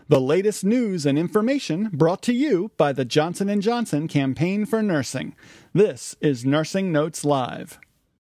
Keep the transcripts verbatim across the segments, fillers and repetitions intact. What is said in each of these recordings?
The latest news and information brought to you by the Johnson and Johnson Campaign for Nursing. This is Nursing Notes Live.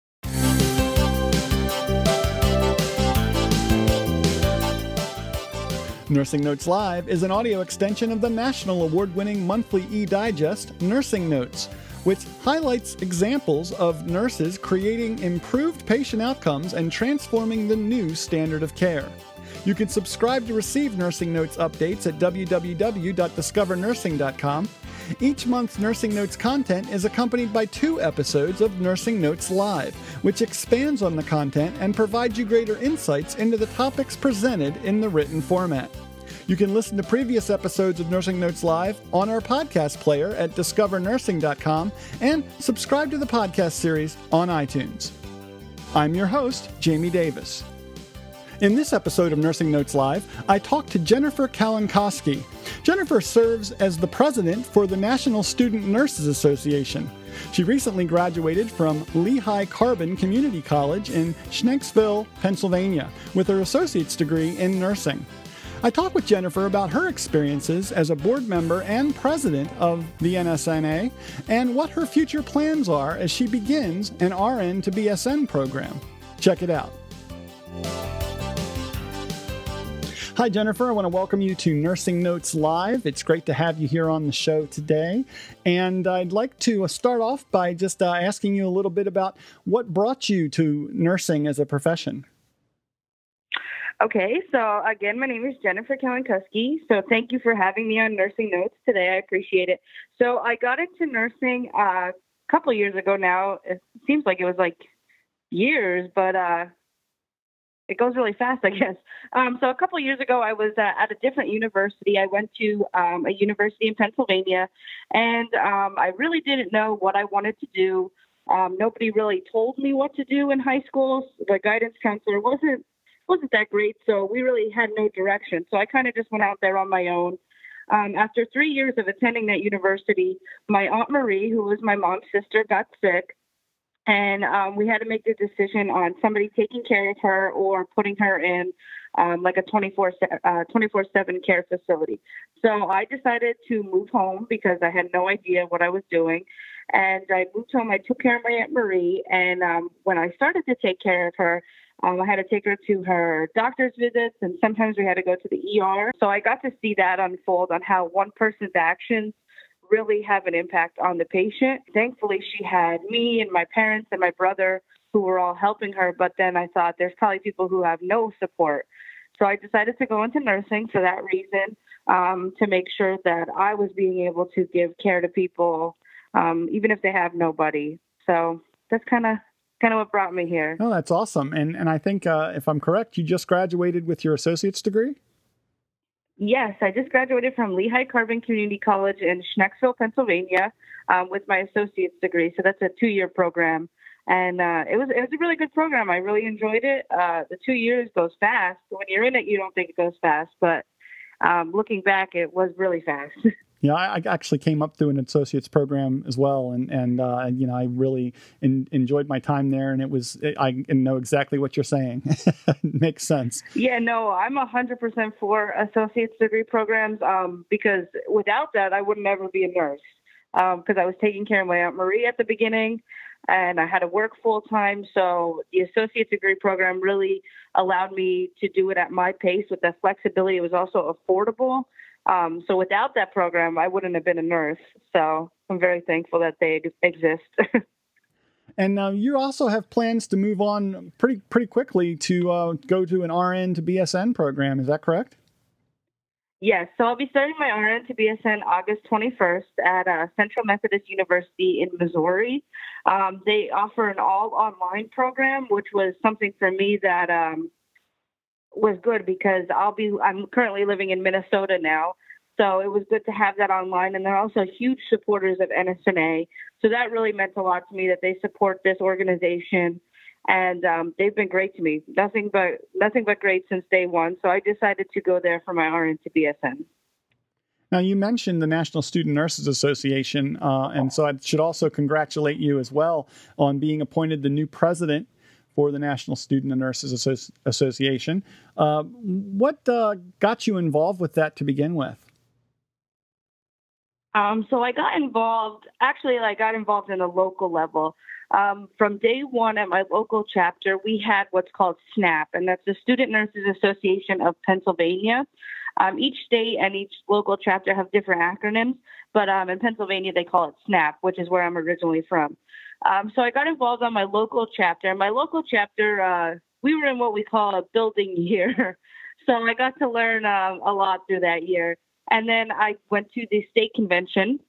Nursing Notes Live is an audio extension of the national award-winning monthly e-digest, Nursing Notes, which highlights examples of nurses creating improved patient outcomes and transforming the new standard of care. You can subscribe to receive Nursing Notes updates at w w w dot discover nursing dot com. Each month's Nursing Notes content is accompanied by two episodes of Nursing Notes Live, which expands on the content and provides you greater insights into the topics presented in the written format. You can listen to previous episodes of Nursing Notes Live on our podcast player at discover nursing dot com and subscribe to the podcast series on iTunes. I'm your host, Jamie Davis. In this episode of Nursing Notes Live, I talked to Jennifer Kalinkoski. Jennifer serves as the president for the National Student Nurses Association. She recently graduated from Lehigh Carbon Community College in Schnecksville, Pennsylvania, with her associate's degree in nursing. I talked with Jennifer about her experiences as a board member and president of the N S N A and what her future plans are as she begins an R N to B S N program. Check it out. Hi, Jennifer. I want to welcome you to Nursing Notes Live. It's great to have you here on the show today. And I'd like to start off by just uh, asking you a little bit about what brought you to nursing as a profession. Okay, so again, my name is Jennifer Kalinkoski. So thank you for having me on Nursing Notes today. I appreciate it. So I got into nursing uh, a couple of years ago now. It seems like it was like years, but uh, it goes really fast, I guess. Um, so a couple of years ago, I was uh, at a different university. I went to um, a university in Pennsylvania, and um, I really didn't know what I wanted to do. Um, nobody really told me what to do in high school. The guidance counselor wasn't wasn't that great, so we really had no direction. So I kind of just went out there on my own. Um, after three years of attending that university, my Aunt Marie, who was my mom's sister, got sick. And um, we had to make the decision on somebody taking care of her or putting her in um, like a twenty-four seven care facility. So I decided to move home because I had no idea what I was doing. And I moved home. I took care of my Aunt Marie. And um, when I started to take care of her, um, I had to take her to her doctor's visits. And sometimes we had to go to the E R. So I got to see that unfold on how one person's actions really have an impact on the patient. Thankfully, she had me and my parents and my brother who were all helping her. But then I thought there's probably people who have no support. So I decided to go into nursing for that reason, um, to make sure that I was being able to give care to people, um, even if they have nobody. So that's kind of kind of what brought me here. Oh, that's awesome. And and I think, uh, if I'm correct, you just graduated with your associate's degree? Yes, I just graduated from Lehigh Carbon Community College in Schnecksville, Pennsylvania, um, with my associate's degree. So that's a two-year program, and uh, it was it was a really good program. I really enjoyed it. Uh, the two years goes fast. When you're in it, you don't think it goes fast, but um, looking back, it was really fast. Yeah, I, I actually came up through an associate's program as well, and and uh, you know I really in, enjoyed my time there, and it was I know exactly what you're saying. It makes sense. Yeah, no, I'm a hundred percent for associate's degree programs um, because without that, I would never be a nurse because um, I was taking care of my Aunt Marie at the beginning, and I had to work full time. So the associate's degree program really allowed me to do it at my pace with the flexibility. It was also affordable. Um, so without that program, I wouldn't have been a nurse. So I'm very thankful that they exist. And uh, you also have plans to move on pretty pretty quickly to uh, go to an R N to B S N program. Is that correct? Yes. So I'll be starting my R N to B S N August twenty-first at uh, Central Methodist University in Missouri. Um, they offer an all online program, which was something for me that um, was good because I'll be, I'm currently living in Minnesota now. So it was good to have that online. And they're also huge supporters of N S N A. So that really meant a lot to me that they support this organization. And um, they've been great to me. Nothing but nothing but great since day one. So I decided to go there for my R N to B S N. Now, you mentioned the National Student Nurses Association, uh, and so I should also congratulate you as well on being appointed the new president for the National Student and Nurses Associ- Association. Uh, what uh, got you involved with that to begin with? Um, so I got involved, actually, I got involved in a local level. Um, from day one at my local chapter, we had what's called SNAP, and that's the Student Nurses Association of Pennsylvania. Um, each state and each local chapter have different acronyms, but um, in Pennsylvania, they call it SNAP, which is where I'm originally from. Um, so I got involved on my local chapter. My local chapter, uh, we were in what we call a building year. So I got to learn um, a lot through that year. And then I went to the state convention,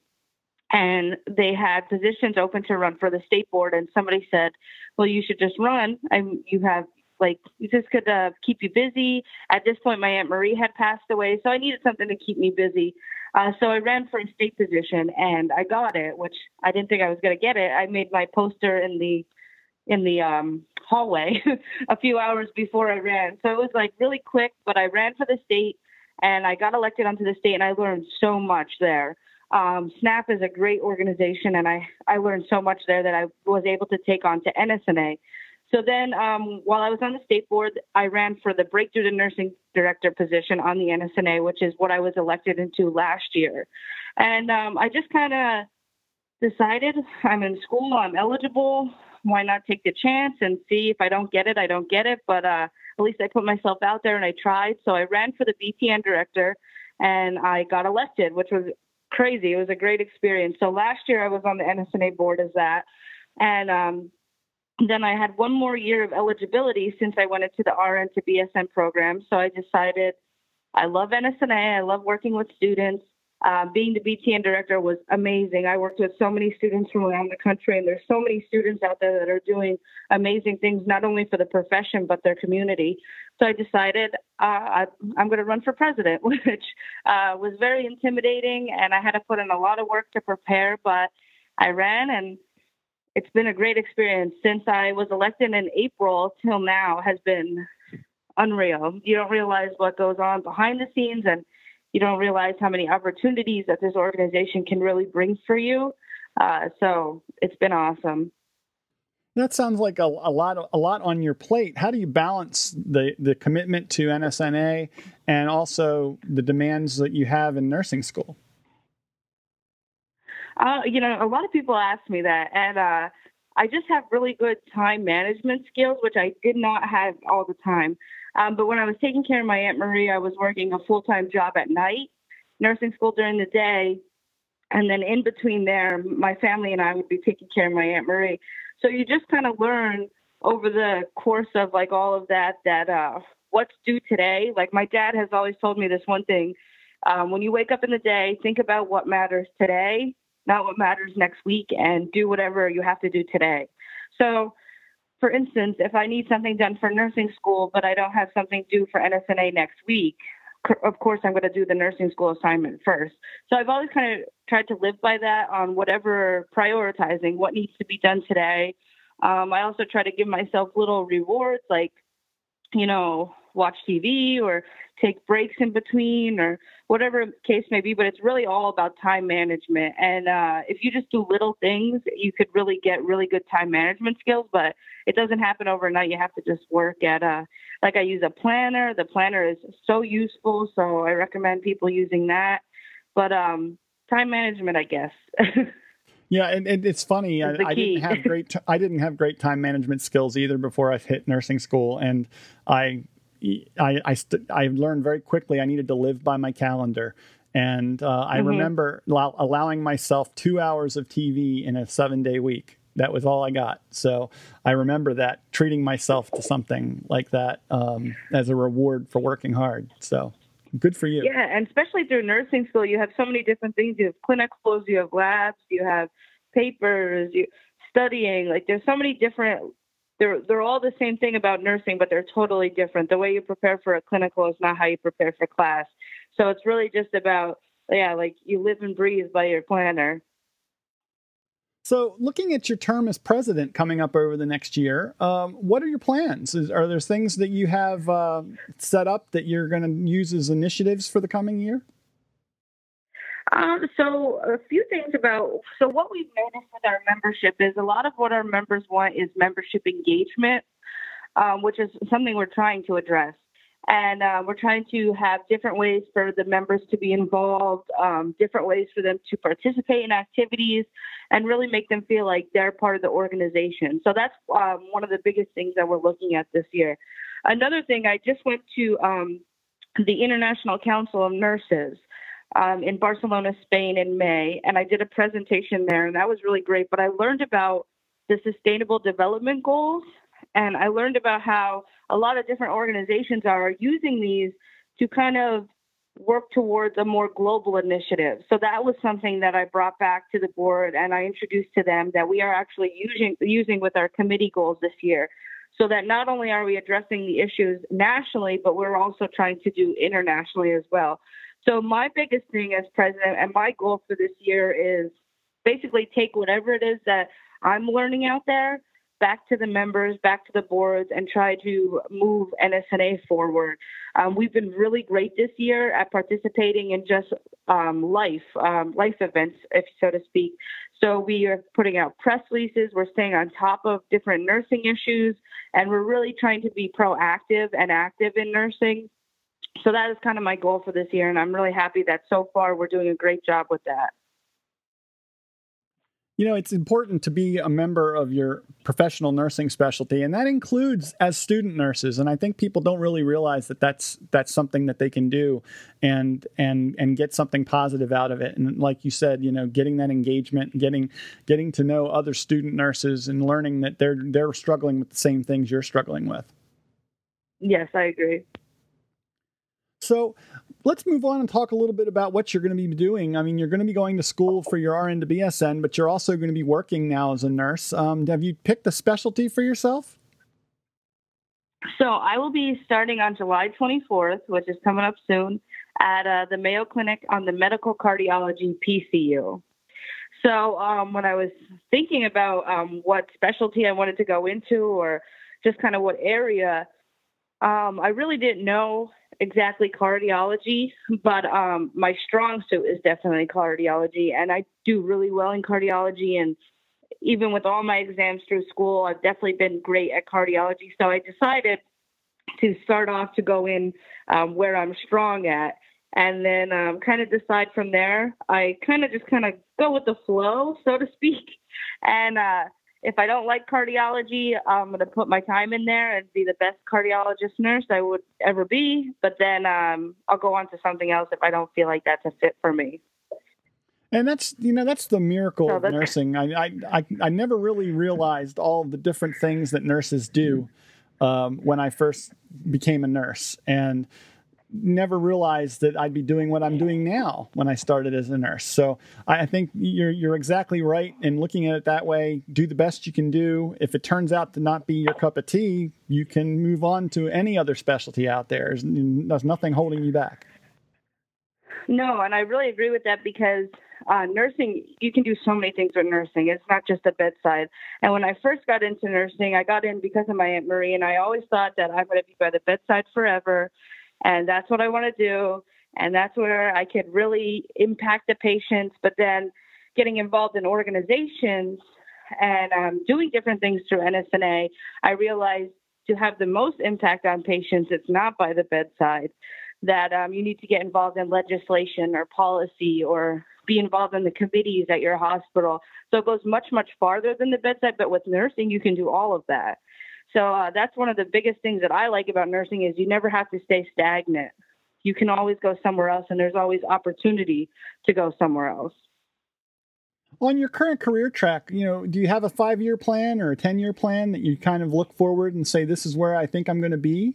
and they had positions open to run for the state board. And somebody said, well, you should just run. And you have, like, this could uh, keep you busy. At this point, my Aunt Marie had passed away, so I needed something to keep me busy. Uh, so I ran for a state position, and I got it, which I didn't think I was going to get it. I made my poster in the in the um, hallway a few hours before I ran. So it was like really quick, but I ran for the state. And I got elected onto the state, and I learned so much there. Um, SNAP is a great organization, and I, I learned so much there that I was able to take on to N S N A. So then um, while I was on the state board, I ran for the Breakthrough to Nursing Director position on the N S N A, which is what I was elected into last year. And um, I just kind of decided I'm in school, I'm eligible. Why not take the chance and see if I don't get it, I don't get it. But uh, at least I put myself out there and I tried. So I ran for the B T N director and I got elected, which was crazy. It was a great experience. So last year I was on the N S N A board as that. And um, then I had one more year of eligibility since I went into the R N to B S N program. So I decided I love N S N A. I love working with students. Uh, being the B T N director was amazing. I worked with so many students from around the country, and there's so many students out there that are doing amazing things, not only for the profession, but their community. So I decided uh, I, I'm going to run for president, which uh, was very intimidating, and I had to put in a lot of work to prepare, but I ran, and it's been a great experience. Since I was elected in April till now has been unreal. You don't realize what goes on behind the scenes, and you don't realize how many opportunities that this organization can really bring for you. Uh, so it's been awesome. That sounds like a, a lot, a lot on your plate. How do you balance the, the commitment to N S N A and also the demands that you have in nursing school? Uh, you know, a lot of people ask me that, and uh, I just have really good time management skills, which I did not have all the time. Um, but when I was taking care of my Aunt Marie, I was working a full-time job at night, nursing school during the day. And then in between there, my family and I would be taking care of my Aunt Marie. So you just kind of learn over the course of like all of that, that uh, what's due today. Like my dad has always told me this one thing. Um, when you wake up in the day, think about what matters today, not what matters next week, and do whatever you have to do today. So for instance, if I need something done for nursing school, but I don't have something due for N S N A next week, of course, I'm going to do the nursing school assignment first. So I've always kind of tried to live by that on whatever prioritizing what needs to be done today. Um, I also try to give myself little rewards like, you know, watch T V or take breaks in between or whatever the case may be. But it's really all about time management. And uh, if you just do little things, you could really get really good time management skills. But it doesn't happen overnight. You have to just work at a, like I use a planner. The planner is so useful. So I recommend people using that. But um, time management, I guess. Yeah, and, and it's funny. I, I didn't have great. T- I didn't have great time management skills either before I hit nursing school, and I, I, I, st- I learned very quickly I needed to live by my calendar. And uh, I mm-hmm. remember allow- allowing myself two hours of T V in a seven-day week. That was all I got. So I remember that, treating myself to something like that um, as a reward for working hard. So good for you. Yeah, and especially through nursing school, you have so many different things. You have clinicals, you have labs, you have papers, you studying. Like there's so many different. They're they're all the same thing about nursing, but they're totally different. The way you prepare for a clinical is not how you prepare for class. So it's really just about yeah, like you live and breathe by your planner. So looking at your term as president coming up over the next year, um, what are your plans? Is, are there things that you have uh, set up that you're going to use as initiatives for the coming year? Um, so a few things about, so what we've noticed with our membership is a lot of what our members want is membership engagement. um, which is something we're trying to address. And uh, we're trying to have different ways for the members to be involved, um, different ways for them to participate in activities, and really make them feel like they're part of the organization. So that's um, one of the biggest things that we're looking at this year. Another thing, I just went to um, the International Council of Nurses um, in Barcelona, Spain in May, and I did a presentation there, and that was really great. But I learned about the Sustainable Development Goals, and I learned about how a lot of different organizations are using these to kind of work towards a more global initiative. So that was something that I brought back to the board, and I introduced to them that we are actually using, using with our committee goals this year. So that not only are we addressing the issues nationally, but we're also trying to do internationally as well. So my biggest thing as president and my goal for this year is basically take whatever it is that I'm learning out there back to the members, back to the boards, and try to move N S N A forward. Um, we've been really great this year at participating in just um, life, um, life events, if so to speak. So we are putting out press releases, we're staying on top of different nursing issues, and we're really trying to be proactive and active in nursing. So that is kind of my goal for this year, and I'm really happy that so far we're doing a great job with that. You know, it's important to be a member of your professional nursing specialty, and that includes as student nurses. And I think people don't really realize that that's that's something that they can do, and and and get something positive out of it. And like you said, you know, getting that engagement, getting getting to know other student nurses, and learning that they're they're struggling with the same things you're struggling with. Yes, I agree. So let's move on and talk a little bit about what you're going to be doing. I mean, you're going to be going to school for your R N to B S N, but you're also going to be working now as a nurse. Um, have you picked a specialty for yourself? So I will be starting on July twenty-fourth, which is coming up soon, at uh, the Mayo Clinic on the Medical Cardiology P C U. So um, when I was thinking about um, what specialty I wanted to go into, or just kind of what area, um, I really didn't know exactly cardiology, but um, my strong suit is definitely cardiology, and I do really well in cardiology. And even with all my exams through school, I've definitely been great at cardiology. So I decided to start off to go in um, where I'm strong at, and then um, kind of decide from there. I kind of just kind of go with the flow, so to speak. And uh, if I don't like cardiology, I'm going to put my time in there and be the best cardiologist nurse I would ever be. But then um, I'll go on to something else if I don't feel like that's a fit for me. And that's, you know, that's the miracle So of nursing. I, I, I, I never really realized all the different things that nurses do um, when I first became a nurse, and never realized that I'd be doing what I'm doing now when I started as a nurse. So I think you're you're exactly right in looking at it that way. Do the best you can do. If it turns out to not be your cup of tea, you can move on to any other specialty out there. There's, there's nothing holding you back. No, and I really agree with that, because uh, nursing, you can do so many things with nursing. It's not just the bedside. And when I first got into nursing, I got in because of my Aunt Marie, and I always thought that I'm going to be by the bedside forever. And that's what I want to do. And that's where I could really impact the patients. But then getting involved in organizations and um, doing different things through N S N A, I realized to have the most impact on patients, it's not by the bedside, that um, you need to get involved in legislation or policy, or be involved in the committees at your hospital. So it goes much, much farther than the bedside. But with nursing, you can do all of that. So uh, that's one of the biggest things that I like about nursing, is you never have to stay stagnant. You can always go somewhere else, and there's always opportunity to go somewhere else. On your current career track, you know, do you have a five-year plan or a ten-year plan that you kind of look forward and say, this is where I think I'm going to be?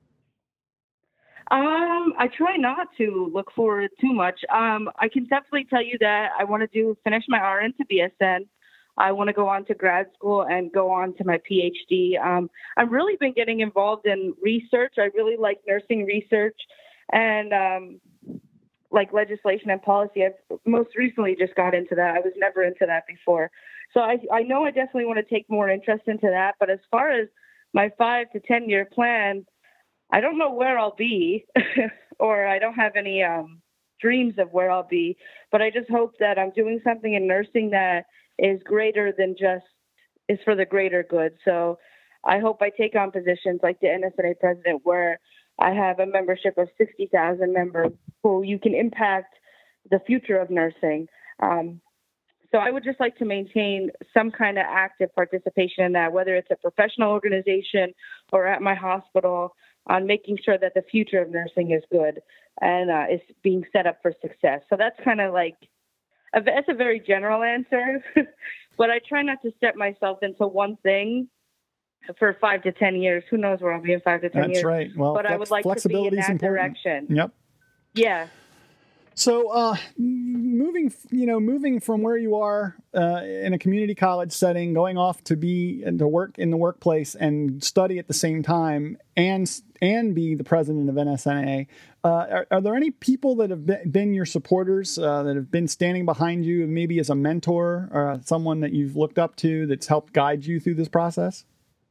Um, I try not to look forward too much. Um, I can definitely tell you that I want to do finish my R N to B S N. I want to go on to grad school and go on to my P H D. Um, I've really been getting involved in research. I really like nursing research and um, like legislation and policy. I've most recently just got into that. I was never into that before. So I, I know I definitely want to take more interest into that. But as far as my five to ten year plan, I don't know where I'll be or I don't have any um, dreams of where I'll be. But I just hope that I'm doing something in nursing that is greater than just, is for the greater good. So I hope I take on positions like the N S N A president, where I have a membership of sixty thousand members who you can impact the future of nursing. Um, so I would just like to maintain some kind of active participation in that, whether it's a professional organization or at my hospital, on making sure that the future of nursing is good and uh, is being set up for success. So that's kind of like, a, that's a very general answer, but I try not to set myself into one thing for five to ten years. Who knows where I'll be in five to ten That's years. That's right. Well, but flex- I would like to be in that important. direction. Yep. Yeah. So, uh, moving, you know, moving from where you are uh, in a community college setting, going off to be and to work in the workplace and study at the same time, and and be the president of N S N A. Uh, are, are there any people that have been, been your supporters uh, that have been standing behind you, maybe as a mentor or someone that you've looked up to that's helped guide you through this process?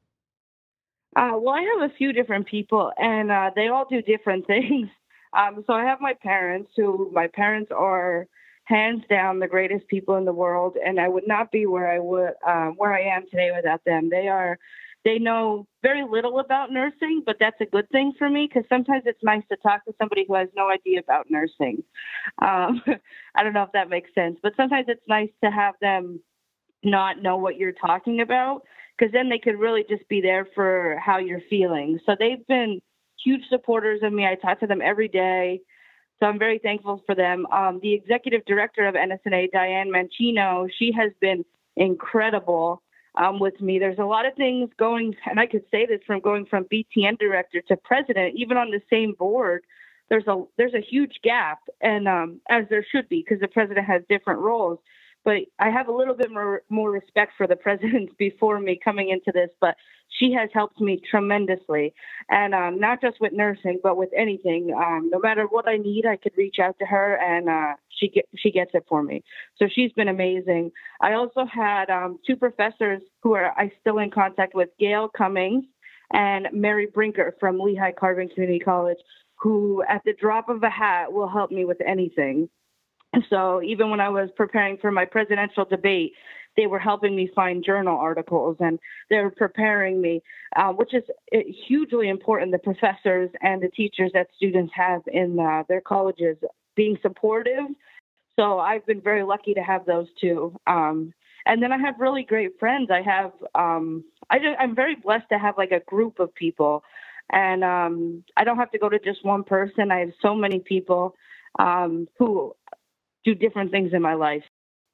Uh, well, I have a few different people, and uh, they all do different things. Um, so I have my parents, who my parents are hands down the greatest people in the world, and I would not be where I would um, where I am today without them. They are, they know very little about nursing, but that's a good thing for me, because sometimes it's nice to talk to somebody who has no idea about nursing. Um, I don't know if that makes sense, but sometimes it's nice to have them not know what you're talking about, because then they could really just be there for how you're feeling. So they've been huge supporters of me. I talk to them every day, so I'm very thankful for them. Um, the executive director of N S N A, Diane Mancino, she has been incredible um, with me. There's a lot of things going, and I could say this, from going from B T N director to president, even on the same board, there's a there's a huge gap, and um, as there should be, because the president has different roles. But I have a little bit more, more respect for the president before me coming into this, but she has helped me tremendously. And um, not just with nursing, but with anything. Um, no matter what I need, I could reach out to her, and uh, she get, she gets it for me. So she's been amazing. I also had um, two professors who are I still in contact with, Gail Cummings and Mary Brinker from Lehigh Carvin Community College, who at the drop of a hat will help me with anything. So even when I was preparing for my presidential debate, they were helping me find journal articles, and they were preparing me, uh, which is hugely important. The professors and the teachers that students have in uh, their colleges being supportive. So I've been very lucky to have those two. Um, and then I have really great friends. I have, um, I just, I'm very blessed to have like a group of people, and um, I don't have to go to just one person. I have so many people um, who do different things in my life.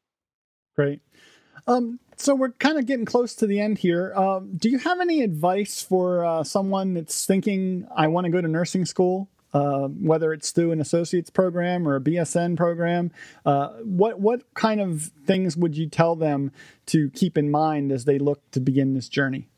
Great. Um, so we're kind of getting close to the end here. Um, do you have any advice for uh, someone that's thinking, I want to go to nursing school, uh, whether it's through an associate's program or a B S N program? Uh, what what kind of things would you tell them to keep in mind as they look to begin this journey?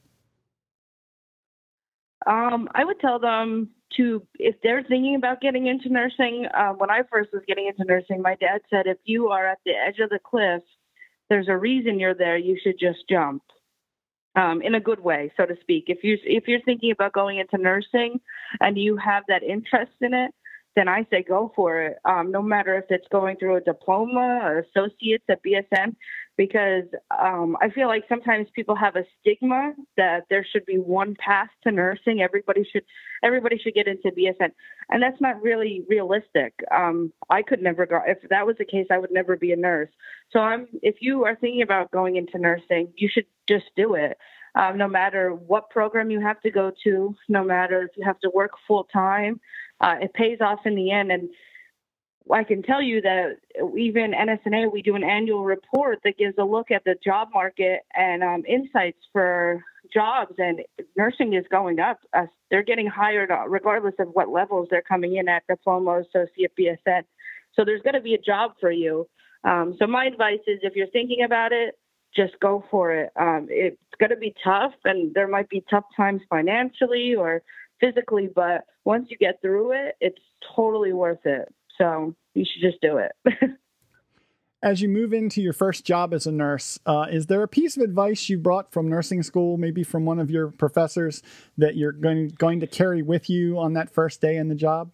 Um, I would tell them to, if they're thinking about getting into nursing, uh, when I first was getting into nursing, my dad said, if you are at the edge of the cliff, there's a reason you're there. You should just jump, um, in a good way, so to speak. If you if you're thinking about going into nursing and you have that interest in it, then I say go for it. Um, no matter if it's going through a diploma or associates at B S N, because um, I feel like sometimes people have a stigma that there should be one path to nursing. Everybody should everybody should get into B S N, and that's not really realistic. Um, I could never go. If that was the case, I would never be a nurse. So I'm, if you are thinking about going into nursing, you should just do it. Um, no matter what program you have to go to, no matter if you have to work full time, uh, it pays off in the end. And I can tell you that even N S N A, we do an annual report that gives a look at the job market and um, insights for jobs, and nursing is going up. Uh, they're getting hired regardless of what levels they're coming in at, diploma, associate, B S N. So there's going to be a job for you. Um, so my advice is, if you're thinking about it, just go for it. Um, it's going to be tough, and there might be tough times financially or physically, but once you get through it, it's totally worth it. So you should just do it. As you move into your first job as a nurse, uh, is there a piece of advice you brought from nursing school, maybe from one of your professors, that you're going, going to carry with you on that first day in the job?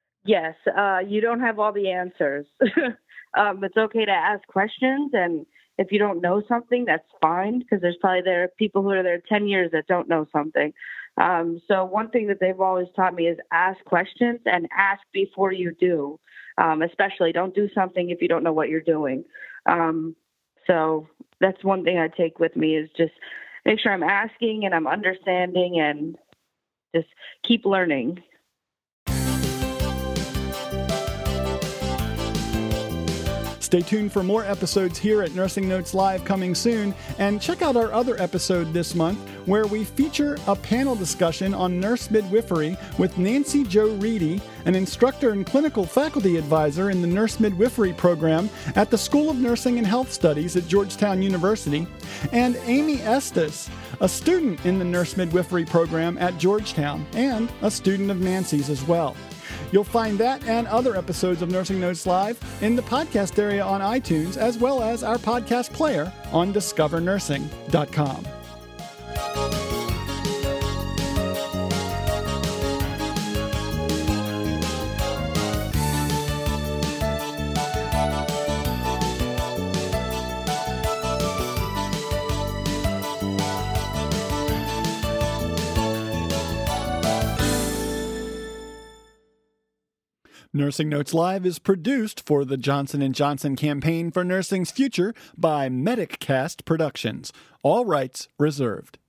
Yes. Uh, you don't have all the answers. um, it's okay to ask questions, and if you don't know something, that's fine, because there's probably there are people who are there ten years that don't know something. Um, so one thing that they've always taught me is ask questions and ask before you do. Um, especially don't do something if you don't know what you're doing. Um, so that's one thing I take with me, is just make sure I'm asking and I'm understanding and just keep learning. Stay tuned for more episodes here at Nursing Notes Live coming soon, and check out our other episode this month where we feature a panel discussion on nurse midwifery with Nancy Jo Reedy, an instructor and clinical faculty advisor in the nurse midwifery program at the School of Nursing and Health Studies at Georgetown University, and Amy Estes, a student in the nurse midwifery program at Georgetown and a student of Nancy's as well. You'll find that and other episodes of Nursing Notes Live in the podcast area on iTunes, as well as our podcast player on discover nursing dot com. Nursing Notes Live is produced for the Johnson and Johnson Campaign for Nursing's Future by MedicCast Productions. All rights reserved.